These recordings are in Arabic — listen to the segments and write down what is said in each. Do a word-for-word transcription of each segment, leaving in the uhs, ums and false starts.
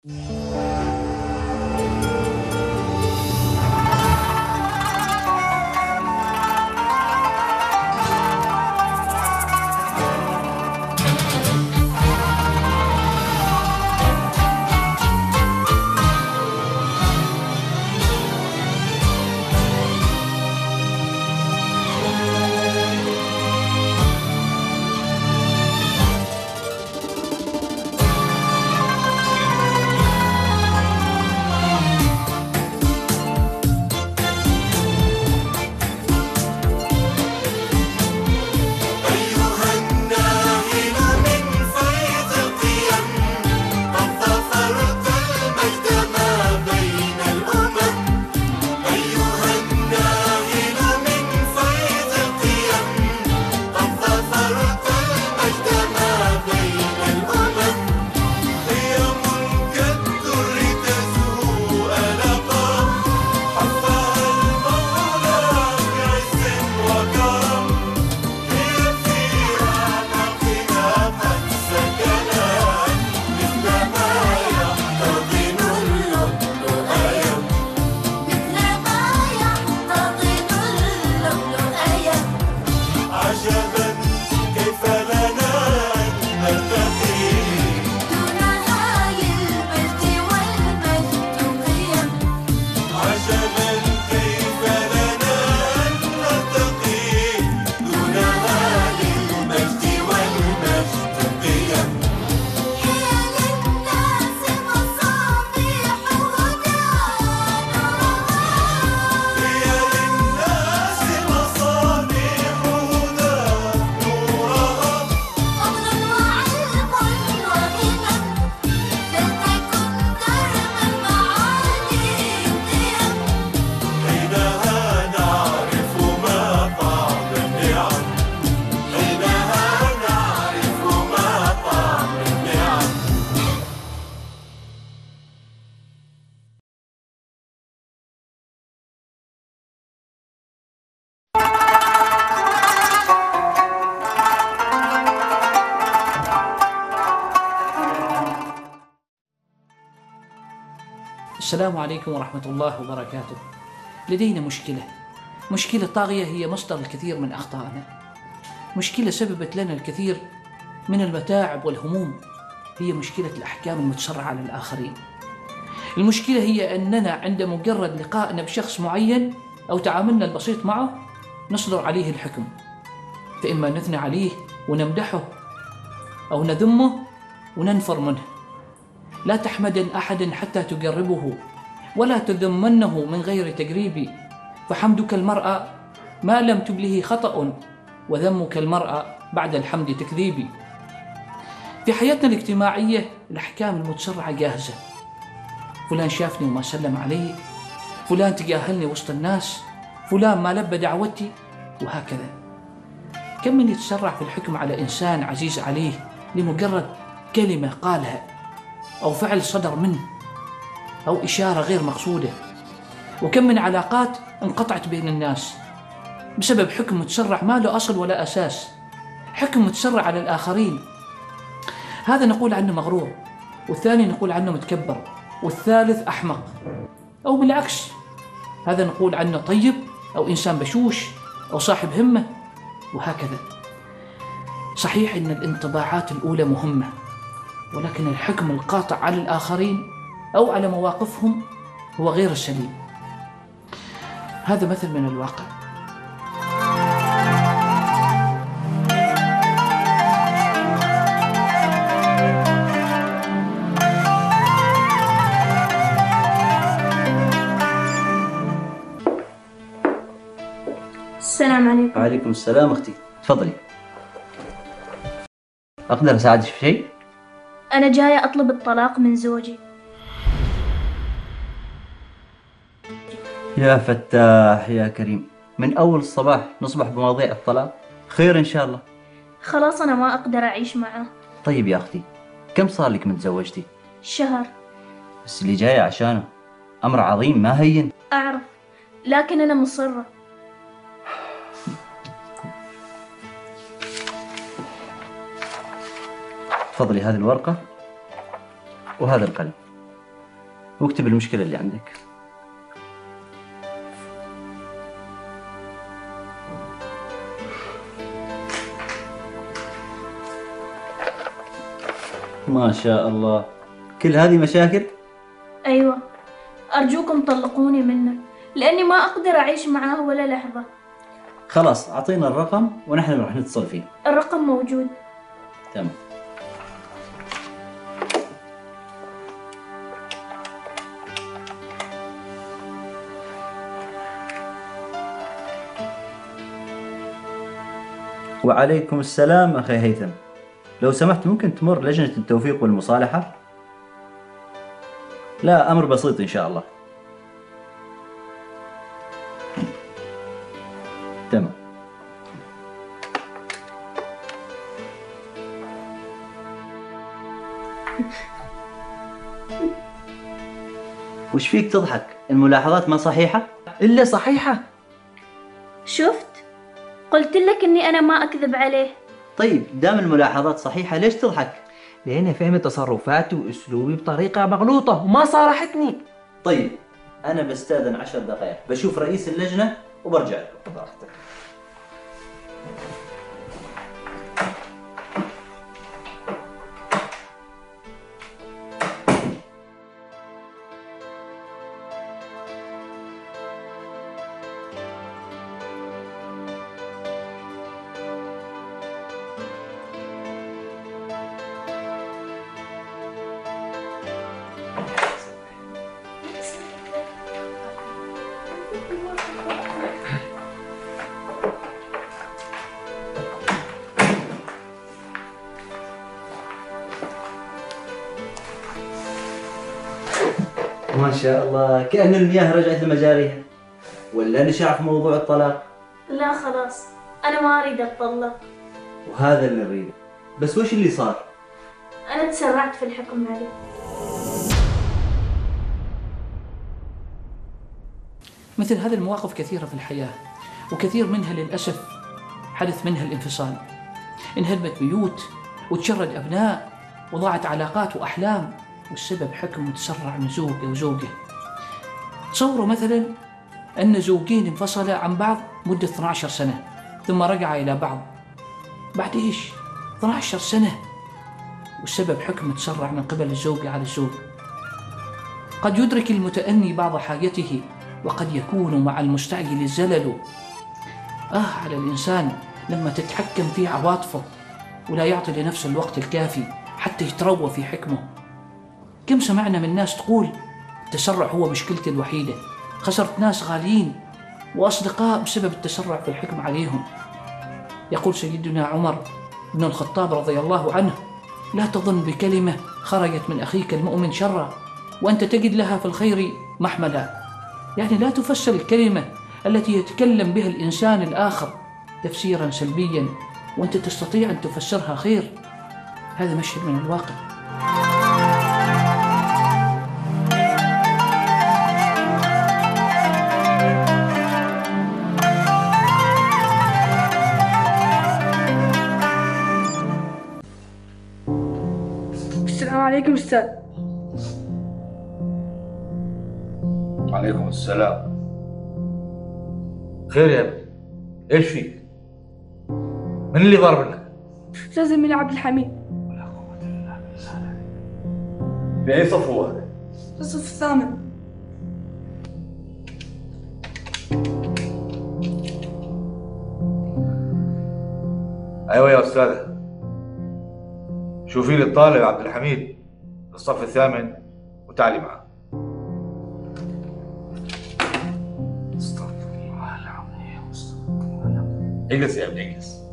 السلام عليكم ورحمة الله وبركاته. لدينا مشكلة مشكلة طاغية هي مصدر الكثير من أخطائنا، مشكلة سببت لنا الكثير من المتاعب والهموم، هي مشكلة الأحكام المتسرعة على الآخرين. المشكلة هي أننا عند مجرد لقائنا بشخص معين أو تعاملنا البسيط معه نصدر عليه الحكم، فإما نثني عليه ونمدحه أو نذمه وننفر منه. لا تحمدن أحد حتى تقربه ولا تذمنه من غير تقريب، فحمدك المرأة ما لم تبله خطأ وذمك المرأة بعد الحمد تكذيب. في حياتنا الاجتماعية الأحكام المتسرعة جاهزة، فلان شافني وما سلم علي، فلان تجاهلني وسط الناس، فلان ما لبى دعوتي، وهكذا. كم من يتسرع في الحكم على إنسان عزيز عليه لمجرد كلمة قالها أو فعل صدر منه أو إشارة غير مقصودة، وكم من علاقات انقطعت بين الناس بسبب حكم متسرع ما له أصل ولا أساس، حكم متسرع على الآخرين. هذا نقول عنه مغرور، والثاني نقول عنه متكبر، والثالث أحمق، أو بالعكس هذا نقول عنه طيب أو إنسان بشوش أو صاحب همة، وهكذا. صحيح أن الانطباعات الأولى مهمة، ولكن الحكم القاطع على الآخرين أو على مواقفهم هو غير السليم. هذا مثل من الواقع. السلام عليكم. وعليكم السلام أختي، تفضلي. أقدر أساعدك في شيء؟ أنا جاية أطلب الطلاق من زوجي. يا فتاح يا كريم، من أول الصباح نصبح بمواضيع الطلاق. خير إن شاء الله. خلاص أنا ما أقدر أعيش معه. طيب يا أختي، كم صار لك من تزوجتي؟ شهر. بس اللي جاية عشانه أمر عظيم ما هين. أعرف، لكن أنا مصرة. تفضلي هذه الورقة وهذا القلم. واكتب المشكلة اللي عندك. ما شاء الله، كل هذه مشاكل؟ أيوة، أرجوكم طلقوني منه لأني ما أقدر أعيش معاه ولا لحظة. خلاص أعطينا الرقم ونحن راح نتصل فيه. الرقم موجود. تمام. وعليكم السلام أخي هيثم، لو سمحت ممكن تمر لجنة التوفيق والمصالحة؟ لا، أمر بسيط إن شاء الله. تمام. وش فيك تضحك؟ الملاحظات ما صحيحة؟ إلا صحيحة. شفت؟ قلت لك إني أنا ما أكذب عليه. طيب دام الملاحظات صحيحة ليش تضحك؟ لأنها فهمت تصرفاتي وأسلوبي بطريقة مغلوطة وما صارحتني. طيب أنا بستأذن عشر دقائق، بشوف رئيس اللجنة وبرجع لكم. براحتك. ما شاء الله، كأن المياه رجعت لمجاريها. ولا نشع في موضوع الطلاق؟ لا خلاص، أنا ما أريد أتطلق. وهذا اللي نريده، بس وش اللي صار؟ أنا تسرعت في الحكم عليه. مثل هذه المواقف كثيرة في الحياة، وكثير منها للأسف حدث منها الانفصال. انهدمت بيوت وتشرد أبناء وضاعت علاقات وأحلام، والسبب حكم متسرع من زوجة وزوجة. تصوروا مثلا أن زوجين انفصلا عن بعض مدة اثنتي عشرة سنة ثم رجعا إلى بعض. بعد إيش؟ اثنتي عشرة سنة، والسبب حكم متسرع من قبل الزوجة على الزوج. قد يدرك المتأني بعض حاجته، وقد يكون مع المستعجل الزلل. آه على الإنسان لما تتحكم في عواطفه ولا يعطي لنفسه الوقت الكافي حتى يتروى في حكمه. كم سمعنا من ناس تقول التسرع هو مشكلتي الوحيدة، خسرت ناس غاليين وأصدقاء بسبب التسرع في الحكم عليهم. يقول سيدنا عمر بن الخطاب رضي الله عنه: لا تظن بكلمة خرجت من أخيك المؤمن شرا وأنت تجد لها في الخير محملا. يعني لا تفسر الكلمة التي يتكلم بها الإنسان الآخر تفسيرا سلبيا وأنت تستطيع أن تفسرها خير. هذا مشهد من الواقع. السلام عليكم أستاذ. وعليكم السلام. خير يا ابني، ايش فيك؟ من اللي ضرب لك؟ أستاذ زميلي عبد الحميد. في اي صف هو هذا؟ في الصف الثامن. ايوه يا استاذه، شوفي لي الطالب عبد الحميد في الصف الثامن وتعالي معه. استغفر الله العظيم، استغفر الله العظيم. اجلس يا ابني اجلس.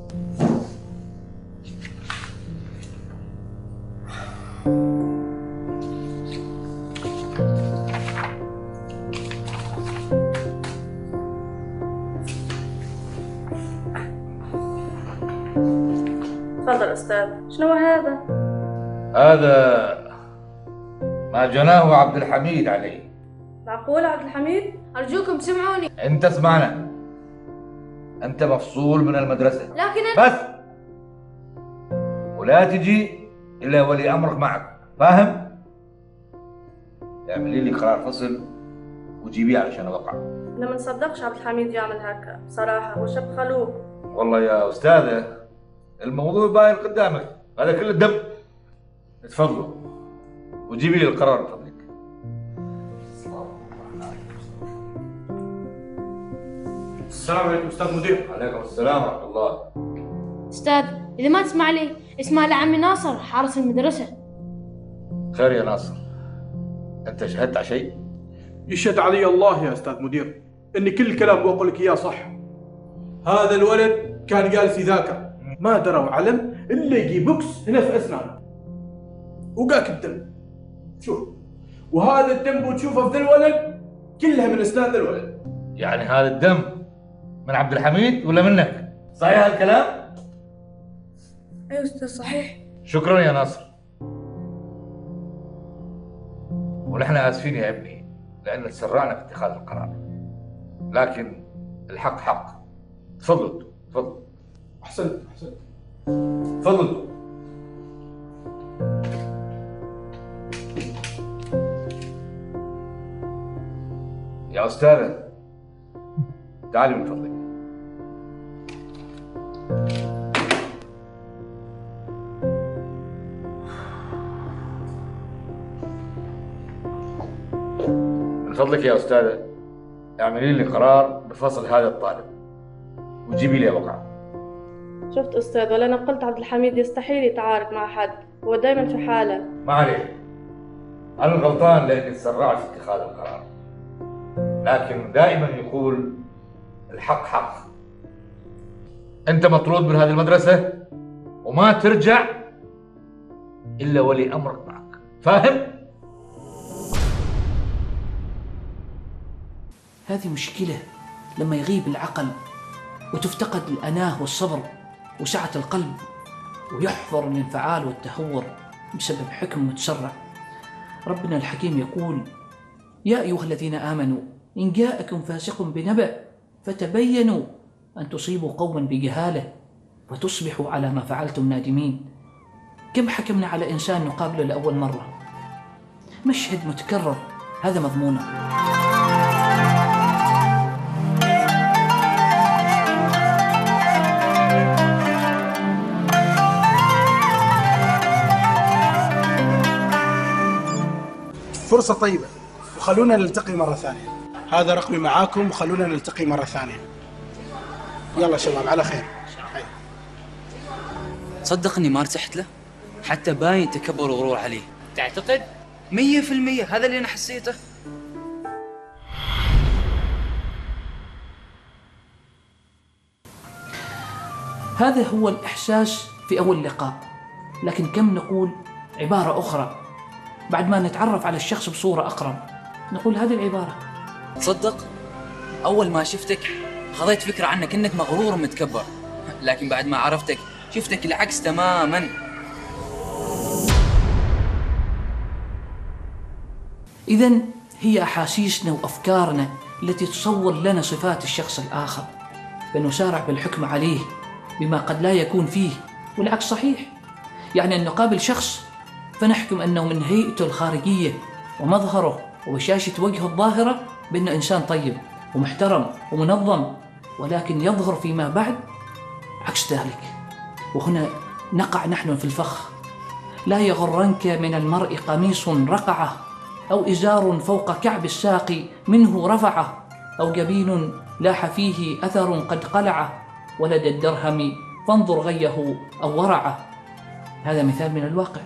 تفضل أستاذ. شنو هذا؟ هذا ما جناه عبد الحميد عليه. معقول عبد الحميد؟ أرجوكم سمعوني. انت اسمعنا، انت مفصول من المدرسة. لكن أنا... بس، ولا تجي الا ولي امرك معك، فاهم؟ اعملي لي قرار فصل وجيبيه علشان اوقع. أنا ما نصدقش عبد الحميد يعمل هكا بصراحة، هو شاب خلوق. والله يا استاذه الموضوع باين قدامك، هذا كله الدم. تفضلوا وجيبي لي القرار من فضلك. السلام عليكم استاذ مدير. عليكم السلام ورحمه الله. أستاذ إذا ما تسمع لي اسمع لعمي ناصر حارس المدرسة. خير يا ناصر، انت شهدت على شيء؟ يشهد علي الله يا استاذ مدير اني كل كلام بقول لك اياه صح. هذا الولد كان جالس يذاكر، ما درى وعلم الا يجي بوكس هنا في اسنانه وقاك الدم. شوف، وهذا الدم بتشوفه في ذا الولد كلها من اسنان ذا الولد. يعني هذا الدم من عبد الحميد ولا منك؟ صحيح هالكلام؟ أيوة أستاذ صحيح. شكرا يا ناصر. ونحن اسفين يا ابني لان تسرعنا في اتخاذ القرار، لكن الحق حق. تفضل تفضل. احسنت احسنت. تفضل. يا استاذه تعالي من فضلك. من فضلك يا استاذه اعملي لي قرار بفصل هذا الطالب وجيبي لي وقعه. شفت أستاذ، ولا أنا قلت عبد الحميد يستحيل يتعارك مع حد، هو دايما في حاله. ما عليه، انا الغلطان لاني تسرعت في اتخاذ القرار، لكن دائما يقول الحق حق. انت مطرود من هذه المدرسه وما ترجع الا ولي امرك معك، فاهم؟ هذه مشكلة لما يغيب العقل وتفتقد الأناه والصبر وسعة القلب ويحفر الانفعال والتهور بسبب حكم متسرع. ربنا الحكيم يقول: يا أيها الذين آمنوا إن جاءكم فاسق بنبأ فتبينوا أن تصيبوا قوما بجهالة وتصبحوا على ما فعلتم نادمين. كم حكمنا على إنسان نقابله لأول مرة؟ مشهد متكرر هذا مضمونه. فرصة طيبة وخلونا نلتقي مرة ثانية. هذا رقمي معاكم وخلونا نلتقي مرة ثانية. يلا شباب على خير. تصدق اني ما ارتحت له؟ حتى باين تكبر وغرور عليه. تعتقد؟ مية في المية هذا اللي انا حسيته. هذا هو الإحساس في أول لقاء، لكن كم نقول عبارة أخرى بعد ما نتعرف على الشخص بصورة أقرب، نقول هذه العبارة. تصدق أول ما شفتك خذيت فكرة عنك إنك مغرور ومتكبر، لكن بعد ما عرفتك شفتك العكس تماماً. إذن هي أحاسيسنا وأفكارنا التي تصور لنا صفات الشخص الآخر، فنسارع بالحكم عليه بما قد لا يكون فيه، والعكس صحيح. يعني أن نقابل شخص فنحكم أنه من هيئته الخارجية ومظهره وبشاشة وجهه الظاهرة بأنه إنسان طيب ومحترم ومنظم، ولكن يظهر فيما بعد عكس ذلك. وهنا نقع نحن في الفخ. لا يغرنك من المرء قميص رقعه، أو إزار فوق كعب الساق منه رفعه، أو جبين لاح فيه أثر قد قلعه، ولد الدرهم فانظر غيه أو ورعه. هذا مثال من الواقع.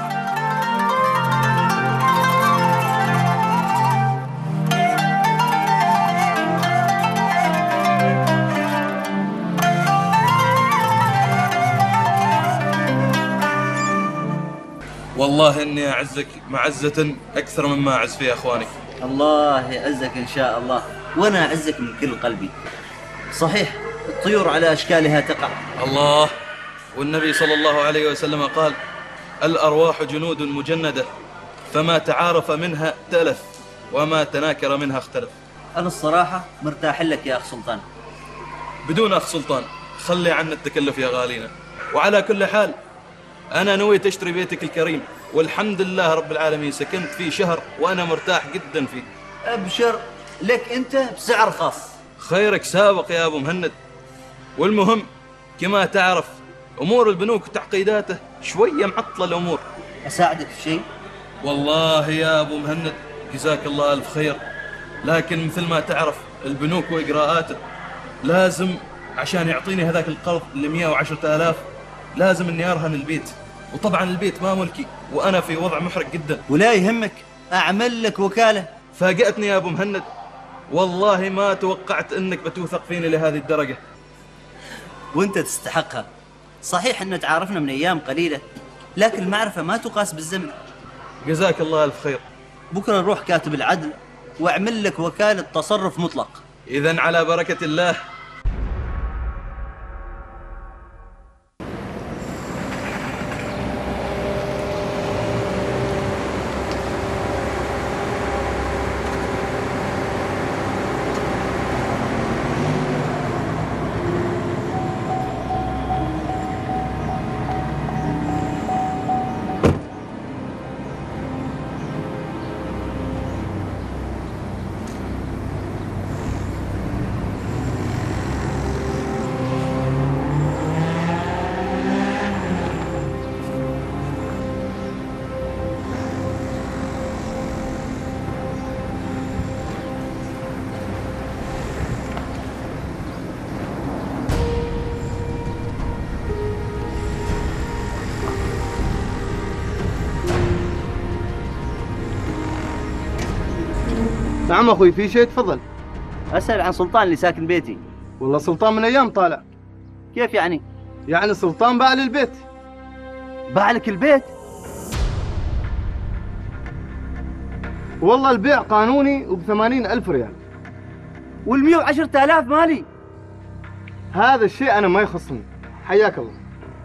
والله إني أعزك معزة أكثر مما أعز فيها أخوانك. الله يعزك إن شاء الله، وأنا أعزك من كل قلبي. صحيح الطيور على أشكالها تقع. الله، والنبي صلى الله عليه وسلم قال: الأرواح جنود مجندة، فما تعارف منها تلف، وما تناكر منها اختلف. أنا الصراحة مرتاح لك يا أخ سلطان. بدون أخ سلطان، خلي عنا التكلف يا غالينا. وعلى كل حال أنا نويت أشتري بيتك الكريم، والحمد لله رب العالمين سكنت فيه شهر وأنا مرتاح جدا فيه. أبشر لك أنت بسعر خاص. خيرك سابق يا أبو مهند. والمهم كما تعرف أمور البنوك وتعقيداته شوية معطلة الأمور. أساعدك في شيء؟ والله يا أبو مهند جزاك الله ألف خير، لكن مثل ما تعرف البنوك وإجراءاته لازم عشان يعطيني هذاك القرض اللي مئة وعشرة آلاف لازم إني أرهن البيت، وطبعا البيت ما ملكي وأنا في وضع محرج جدا. ولا يهمك أعمل لك وكالة. فاجأتني يا أبو مهند، والله ما توقعت أنك بتوثق فيني لهذه الدرجة. وأنت تستحقها. صحيح أن تعارفنا من أيام قليلة، لكن المعرفة ما تقاس بالزمن. جزاك الله ألف خير. بكرة نروح كاتب العدل وأعمل لك وكالة تصرف مطلق. إذن على بركة الله. نعم أخوي، في شيء؟ تفضل. أسأل عن سلطان اللي ساكن بيتي. والله سلطان من أيام طالع. كيف يعني؟ يعني سلطان باع لي البيت. باع لك البيت؟ والله البيع قانوني وبثمانين ألف ريال. والمئة وعشرة آلاف مالي. هذا الشيء أنا ما يخصني. حياك الله.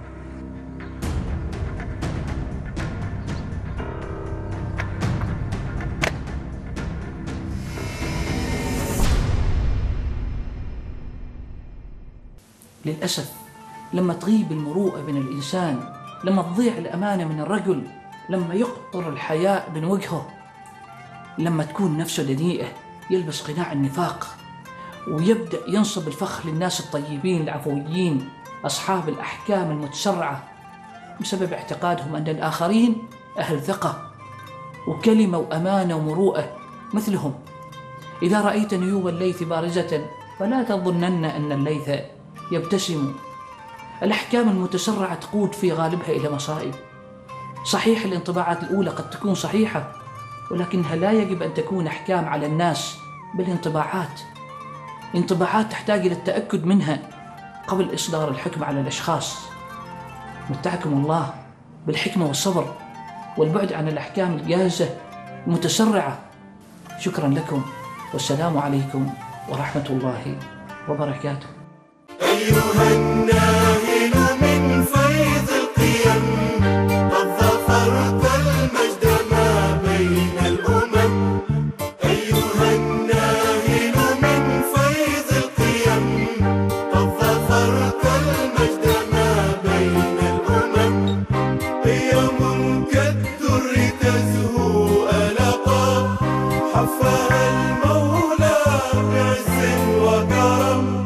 للأسف لما تغيب المروءة من الإنسان، لما تضيع الأمانة من الرجل، لما يقطر الحياء من وجهه، لما تكون نفسه دنيئة يلبس قناع النفاق ويبدأ ينصب الفخ للناس الطيبين العفويين أصحاب الأحكام المتسرعة بسبب اعتقادهم أن الآخرين أهل ثقة وكلمة وأمانة ومروءة مثلهم. إذا رأيت نيوب الليث بارزة فلا تظنن أن الليث يبتسم. الأحكام المتسرعة تقود في غالبها إلى مصائب. صحيح الانطباعات الأولى قد تكون صحيحة، ولكنها لا يجب أن تكون أحكام على الناس، بل انطباعات انطباعات تحتاج إلى التأكد منها قبل إصدار الحكم على الأشخاص. متعكم الله بالحكمة والصبر والبعد عن الأحكام الجاهزة المتسرعة. شكرا لكم، والسلام عليكم ورحمة الله وبركاته. أيها الناهل من فيض القيم، قد ظفرت المجد ما بين الأمم. أيها الناهل من فيض القيم، قد ظفرت المجد ما بين الأمم. قيم كالدر تزهو ألقا، حفاها المولى بعز وكرم.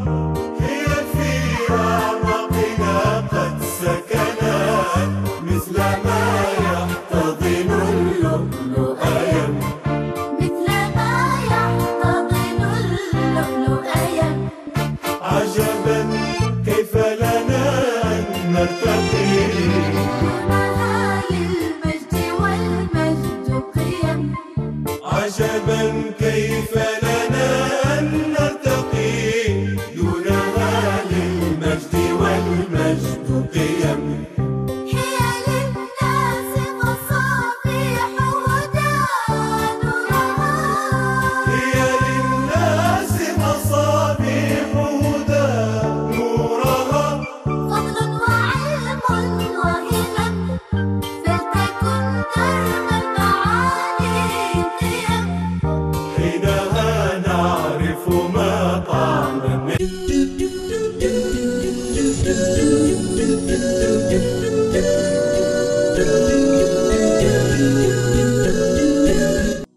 مثل ما يحتضن اللؤلؤ أيم، مثل ما يحتضن اللؤلؤ أيم. عجبا كيف لنا أن نرتقي دونها للمجد والمجد قيم. عجبا كيف لنا أن نرتقي دونها للمجد والمجد قيم. حينها نعرف